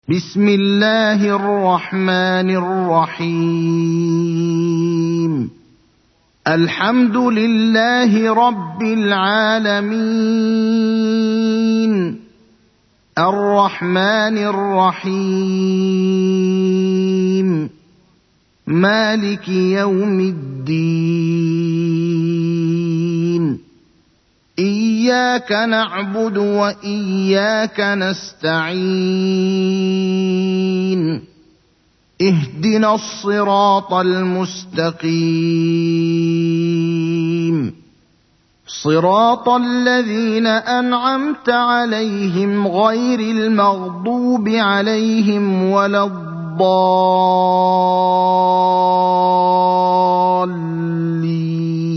بسم الله الرحمن الرحيم. الحمد لله رب العالمين، الرحمن الرحيم، مالك يوم الدين. إياك نعبد وإياك نستعين. اهدنا الصراط المستقيم، صراط الذين أنعمت عليهم غير المغضوب عليهم ولا الضالين.